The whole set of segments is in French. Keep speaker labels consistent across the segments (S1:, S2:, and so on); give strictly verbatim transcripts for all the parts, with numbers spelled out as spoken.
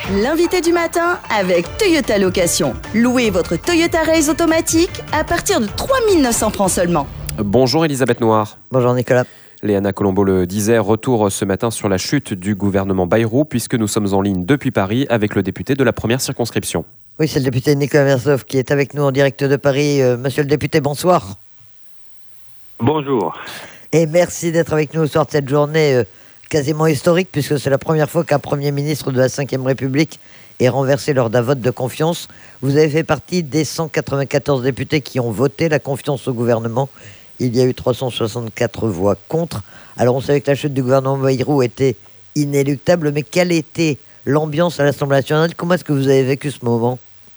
S1: L'invité du matin avec Toyota Location. Louez votre Toyota Race automatique à partir de trois mille neuf cents francs seulement.
S2: Bonjour Elisabeth Noir.
S3: Bonjour Nicolas.
S2: Léana Colombo le disait, retour ce matin sur la chute du gouvernement Bayrou, puisque nous sommes en ligne depuis Paris avec le député de la première circonscription.
S3: Oui, c'est le député Nicolas Versoff qui est avec nous en direct de Paris. Euh, monsieur le député, bonsoir.
S4: Bonjour.
S3: Et merci d'être avec nous au soir de cette journée euh, quasiment historique, puisque c'est la première fois qu'un Premier ministre de la cinquième République est renversé lors d'un vote de confiance. Vous avez fait partie des cent quatre-vingt-quatorze députés qui ont voté la confiance au gouvernement. Il y a eu trois cent soixante-quatre voix contre. Alors on savait que la chute du gouvernement Bayrou était inéluctable, mais quelle était l'ambiance à l'Assemblée nationale? Comment est-ce que vous avez vécu ce moment?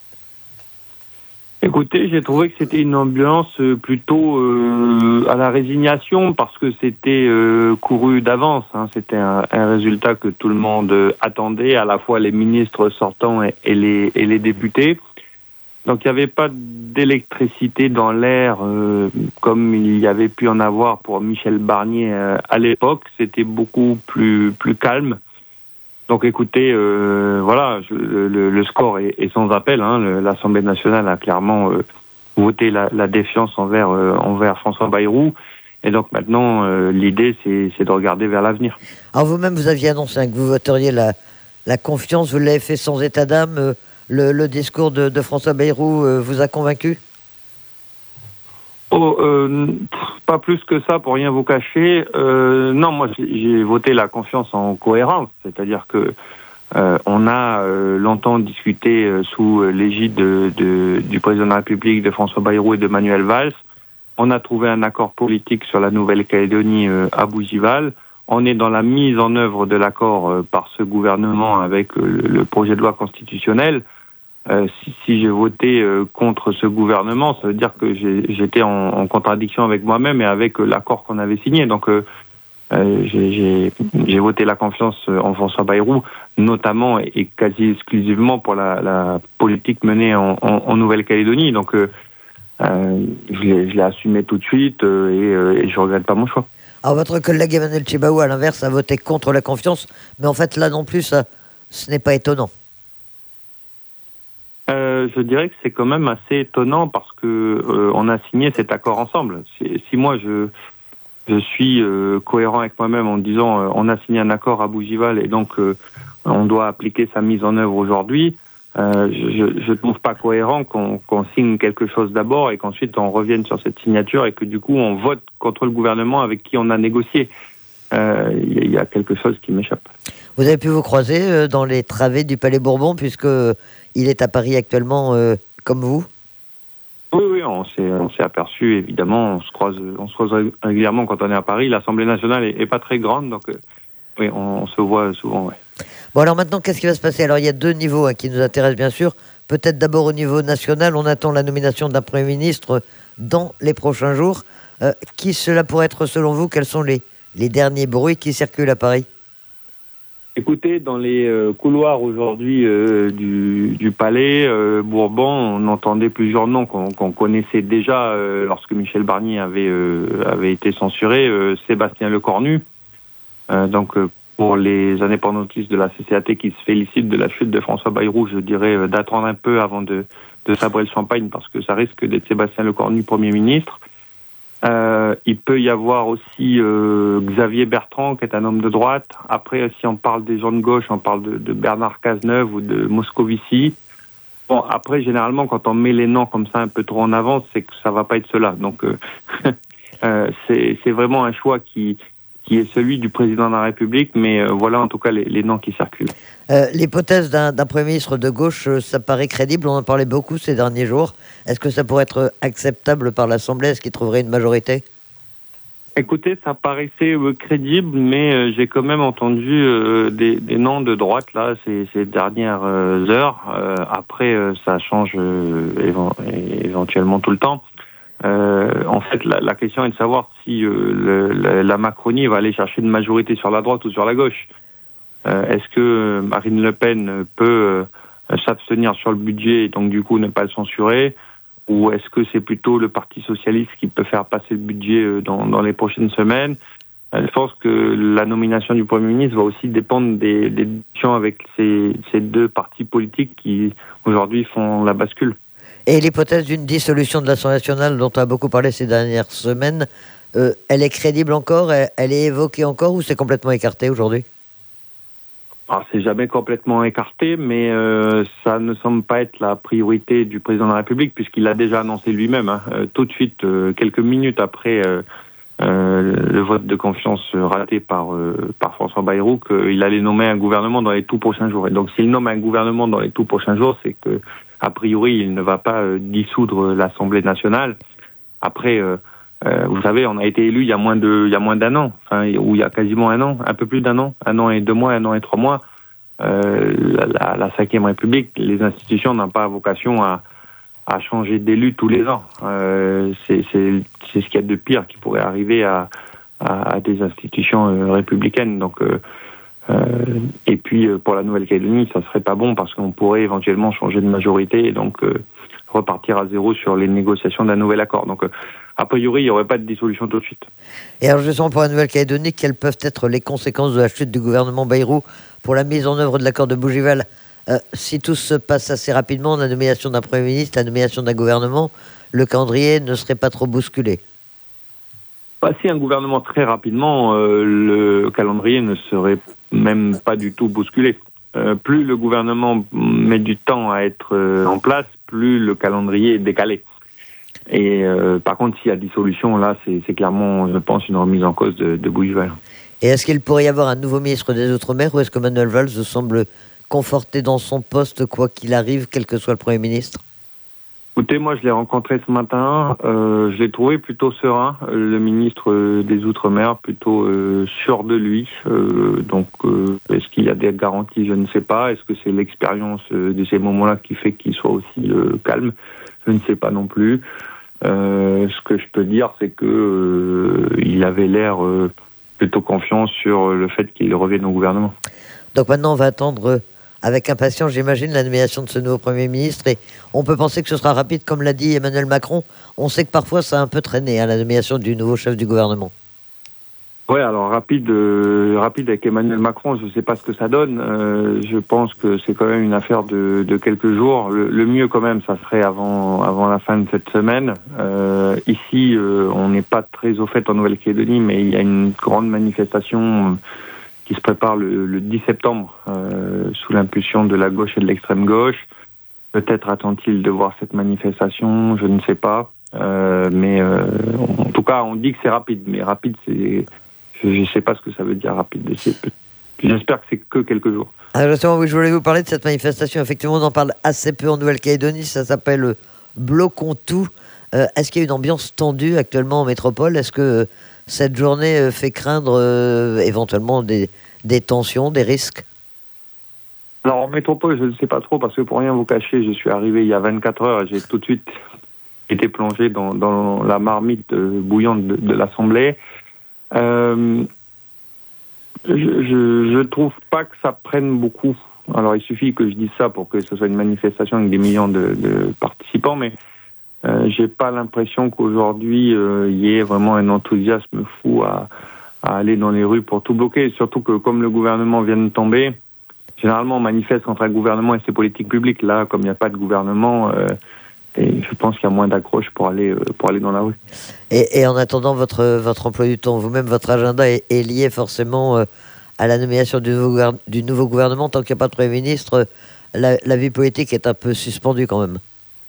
S4: Écoutez, j'ai trouvé que c'était une ambiance plutôt euh, à la résignation parce que c'était euh, couru d'avance. Hein. C'était un, un résultat que tout le monde attendait, à la fois les ministres sortants et, et, les, et les députés. Donc il n'y avait pas d'électricité dans l'air euh, comme il y avait pu en avoir pour Michel Barnier euh, à l'époque. C'était beaucoup plus, plus calme. Donc écoutez, euh, voilà, je, le, le score est, est sans appel. Hein. Le, L'Assemblée nationale a clairement euh, voté la, la défiance envers, euh, envers François Bayrou. Et donc maintenant, euh, l'idée, c'est, c'est de regarder vers l'avenir.
S3: Alors vous-même, vous aviez annoncé hein, que vous voteriez la, la confiance. Vous l'avez fait sans état d'âme. Euh, le, le discours de, de François Bayrou euh, vous a convaincu?
S4: Oh, euh, pas plus que ça, pour rien vous cacher. Euh, non, moi, j'ai, j'ai voté la confiance en cohérence, c'est-à-dire que euh, on a euh, longtemps discuté euh, sous l'égide de, de, du président de la République, de François Bayrou et de Manuel Valls. On a trouvé un accord politique sur la Nouvelle-Calédonie euh, à Bougival. On est dans la mise en œuvre de l'accord euh, par ce gouvernement avec euh, le projet de loi constitutionnelle. Euh, si, si j'ai voté euh, contre ce gouvernement, ça veut dire que j'ai, j'étais en, en contradiction avec moi-même et avec euh, l'accord qu'on avait signé. Donc, euh, euh, j'ai, j'ai, j'ai voté la confiance en François Bayrou, notamment et, et quasi exclusivement pour la, la politique menée en, en, en Nouvelle-Calédonie. Donc, euh, euh, je, l'ai, je l'ai assumé tout de suite euh, et, euh, et je regrette pas mon choix.
S3: Alors, votre collègue Emmanuel Tjibaou, à l'inverse, a voté contre la confiance, mais en fait, là non plus, ça, ce n'est pas étonnant.
S4: Euh, je dirais que c'est quand même assez étonnant parce que euh, on a signé cet accord ensemble. C'est, si moi je je suis euh, cohérent avec moi-même en disant euh, on a signé un accord à Bougival et donc euh, on doit appliquer sa mise en œuvre aujourd'hui, euh, je ne trouve pas cohérent qu'on, qu'on signe quelque chose d'abord et qu'ensuite on revienne sur cette signature et que du coup on vote contre le gouvernement avec qui on a négocié. Il euh, y, y a quelque chose qui m'échappe.
S3: Vous avez pu vous croiser euh, dans les travées du Palais Bourbon puisque il est à Paris actuellement, euh, comme vous?
S4: Oui, oui, on s'est, on s'est aperçu, évidemment, on se croise, on se croise régulièrement quand on est à Paris. L'Assemblée nationale est, est pas très grande, donc euh, oui, on, on se voit souvent, ouais.
S3: Bon, alors maintenant, qu'est-ce qui va se passer? Alors, il y a deux niveaux hein, qui nous intéressent, bien sûr. Peut-être d'abord au niveau national, on attend la nomination d'un Premier ministre dans les prochains jours. Euh, qui cela pourrait être, selon vous? Quels sont les, les derniers bruits qui circulent à Paris?
S4: Écoutez, dans les euh, couloirs aujourd'hui euh, du, du Palais euh, Bourbon, on entendait plusieurs noms qu'on, qu'on connaissait déjà euh, lorsque Michel Barnier avait, euh, avait été censuré. Euh, Sébastien Lecornu, euh, donc euh, pour les indépendantistes de la C C A T qui se félicitent de la chute de François Bayrou, je dirais euh, d'attendre un peu avant de, de sabrer le champagne parce que ça risque d'être Sébastien Lecornu Premier ministre. Euh, il peut y avoir aussi euh, Xavier Bertrand, qui est un homme de droite. Après, si on parle des gens de gauche, on parle de, de Bernard Cazeneuve ou de Moscovici. Bon, après, généralement, quand on met les noms comme ça un peu trop en avance, c'est que ça va pas être cela. Donc, euh, euh, c'est, c'est vraiment un choix qui, qui est celui du président de la République, mais euh, voilà en tout cas les, les noms qui circulent.
S3: Euh, l'hypothèse d'un, d'un Premier ministre de gauche, euh, ça paraît crédible, on en parlait beaucoup ces derniers jours. Est-ce que ça pourrait être acceptable par l'Assemblée? Est-ce qu'il trouverait une majorité?
S4: Écoutez, ça paraissait euh, crédible, mais euh, j'ai quand même entendu euh, des, des noms de droite là ces, ces dernières euh, heures. Euh, après, euh, ça change euh, éve- éventuellement tout le temps. Euh, en fait, la, la question est de savoir si euh, le, la, la Macronie va aller chercher une majorité sur la droite ou sur la gauche. Euh, est-ce que Marine Le Pen peut euh, s'abstenir sur le budget et donc du coup ne pas le censurer, ou est-ce que c'est plutôt le Parti socialiste qui peut faire passer le budget euh, dans, dans les prochaines semaines? je pense que la nomination du Premier ministre va aussi dépendre des, des discussions avec ces, ces deux partis politiques qui, aujourd'hui, font la bascule.
S3: Et l'hypothèse d'une dissolution de l'Assemblée nationale, dont on a beaucoup parlé ces dernières semaines, euh, elle est crédible encore, elle, elle est évoquée encore, ou c'est complètement écarté aujourd'hui ?
S4: Alors, c'est jamais complètement écarté, mais euh, ça ne semble pas être la priorité du président de la République, puisqu'il a déjà annoncé lui-même, hein, euh, tout de suite, euh, quelques minutes après... Euh, Euh, le vote de confiance raté par, euh, par François Bayrou, qu'il allait nommer un gouvernement dans les tout prochains jours. Et donc s'il nomme un gouvernement dans les tout prochains jours, c'est que a priori il ne va pas euh, dissoudre l'Assemblée nationale. Après, euh, euh, vous savez, on a été élu il y a moins de, il y a moins d'un an, enfin, ou il y a quasiment un an, un peu plus d'un an, un an et deux mois, un an et trois mois. Euh, la, la, la cinquième République, les institutions n'ont pas vocation à à changer d'élu tous les ans. Euh, c'est, c'est, c'est ce qu'il y a de pire qui pourrait arriver à, à, à des institutions euh, républicaines. Donc, euh, euh, et puis, euh, pour la Nouvelle-Calédonie, ça serait pas bon parce qu'on pourrait éventuellement changer de majorité et donc euh, repartir à zéro sur les négociations d'un nouvel accord. Donc, euh, a priori, il n'y aurait pas de dissolution tout de suite.
S3: Et alors, justement, pour la Nouvelle-Calédonie, quelles peuvent être les conséquences de la chute du gouvernement Bayrou pour la mise en œuvre de l'accord de Bougival ? Euh, si tout se passe assez rapidement, la nomination d'un Premier ministre, la nomination d'un gouvernement, le calendrier ne serait pas trop bousculé.
S4: Passer un gouvernement très rapidement, euh, le calendrier ne serait même pas du tout bousculé. Euh, plus le gouvernement met du temps à être euh, en place, plus le calendrier est décalé. Et euh, par contre, s'il y a dissolution, là, c'est, c'est clairement, je pense, une remise en cause de, de Bougival.
S3: Et est-ce qu'il pourrait y avoir un nouveau ministre des Outre-mer ou est-ce que Manuel Valls semble conforté dans son poste, quoi qu'il arrive, quel que soit le Premier ministre ?
S4: Écoutez, moi je l'ai rencontré ce matin, euh, je l'ai trouvé plutôt serein, euh, le ministre euh, des Outre-mer, plutôt euh, sûr de lui. Euh, donc euh, est-ce qu'il y a des garanties ? Je ne sais pas. Est-ce que c'est l'expérience euh, de ces moments-là qui fait qu'il soit aussi euh, calme ? Je ne sais pas non plus. Euh, ce que je peux dire, c'est que euh, il avait l'air euh, plutôt confiant sur le fait qu'il revienne au gouvernement.
S3: Donc maintenant on va attendre... Euh... avec impatience, j'imagine, la nomination de ce nouveau Premier ministre. Et on peut penser que ce sera rapide, comme l'a dit Emmanuel Macron. On sait que parfois, ça a un peu traîné, hein, la nomination du nouveau chef du gouvernement.
S4: Oui, alors rapide, euh, rapide avec Emmanuel Macron, je ne sais pas ce que ça donne. Euh, je pense que c'est quand même une affaire de, de quelques jours. Le, le mieux, quand même, ça serait avant, avant la fin de cette semaine. Euh, ici, euh, on n'est pas très au fait en Nouvelle-Calédonie, mais il y a une grande manifestation qui se prépare le, le dix septembre, euh, sous l'impulsion de la gauche et de l'extrême gauche. Peut-être attend-il de voir cette manifestation, je ne sais pas. Euh, mais euh, en tout cas, on dit que c'est rapide. Mais rapide, c'est, je ne sais pas ce que ça veut dire rapide. C'est, j'espère que c'est que quelques jours.
S3: Alors justement, oui, je voulais vous parler de cette manifestation. Effectivement, on en parle assez peu en Nouvelle-Calédonie. Ça s'appelle Bloquons tout. Euh, est-ce qu'il y a une ambiance tendue actuellement en métropole ? Est-ce que cette journée fait craindre euh, éventuellement des, des tensions, des risques ?
S4: Alors en métropole, je ne sais pas trop, parce que pour rien vous cacher, je suis arrivé il y a vingt-quatre heures et j'ai tout de suite été plongé dans, dans la marmite euh, bouillante de, de l'Assemblée. Euh, je, je, je trouve pas que ça prenne beaucoup. Alors il suffit que je dise ça pour que ce soit une manifestation avec des millions de, de participants, mais Euh, j'ai pas l'impression qu'aujourd'hui il euh, y ait vraiment un enthousiasme fou à, à aller dans les rues pour tout bloquer. Surtout que comme le gouvernement vient de tomber, généralement on manifeste contre un gouvernement et ses politiques publiques. Là, comme il n'y a pas de gouvernement, euh, et je pense qu'il y a moins d'accroche pour aller euh, pour aller dans la rue.
S3: Et, et en attendant, votre votre emploi du temps, vous-même, votre agenda est, est lié forcément euh, à la nomination du nouveau, du nouveau gouvernement. Tant qu'il n'y a pas de Premier ministre, la, la vie politique est un peu suspendue quand même.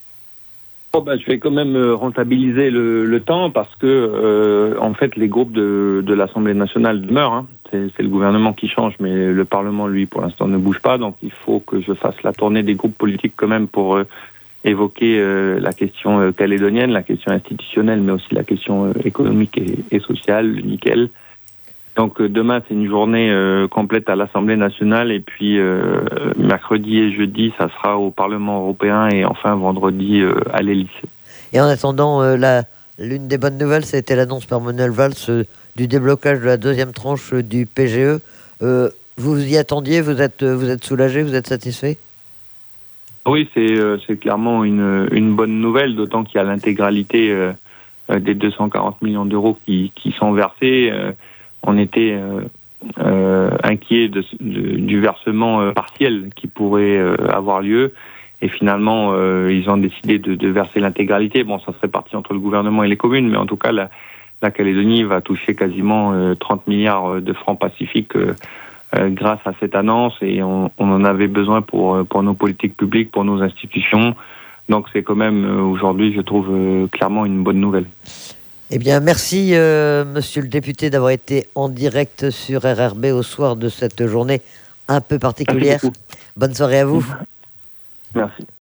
S4: Oh ben, je vais quand même rentabiliser le, le temps parce que, euh, en fait, les groupes de, de l'Assemblée nationale demeurent. Hein. C'est, c'est le gouvernement qui change, mais le Parlement, lui, pour l'instant, ne bouge pas. Donc, il faut que je fasse la tournée des groupes politiques quand même pour euh, évoquer euh, la question euh, calédonienne, la question institutionnelle, mais aussi la question euh, économique et, et sociale, le nickel. Donc euh, demain, c'est une journée euh, complète à l'Assemblée nationale et puis euh, mercredi et jeudi, ça sera au Parlement européen et enfin vendredi euh, à l'Élysée.
S3: Et en attendant, euh, la, l'une des bonnes nouvelles, ça a été l'annonce par Manuel Valls euh, du déblocage de la deuxième tranche euh, du P G E. Euh, vous y attendiez, vous êtes, euh, vous êtes soulagé, vous êtes satisfait ?
S4: Oui, c'est, euh, c'est clairement une, une bonne nouvelle, d'autant qu'il y a l'intégralité euh, des deux cent quarante millions d'euros qui, qui sont versés. Euh, on était euh, euh, inquiet de, de, du versement euh, partiel qui pourrait euh, avoir lieu. Et finalement, euh, ils ont décidé de, de verser l'intégralité. Bon, ça serait parti entre le gouvernement et les communes, mais en tout cas, la, la Calédonie va toucher quasiment euh, trente milliards de francs pacifiques euh, euh, grâce à cette annonce. Et on, on en avait besoin pour, pour nos politiques publiques, pour nos institutions. Donc c'est quand même, euh, aujourd'hui, je trouve euh, clairement une bonne nouvelle.
S3: Eh bien, merci, euh, monsieur le député, d'avoir été en direct sur R R B au soir de cette journée un peu particulière. Bonne soirée à vous.
S4: Merci.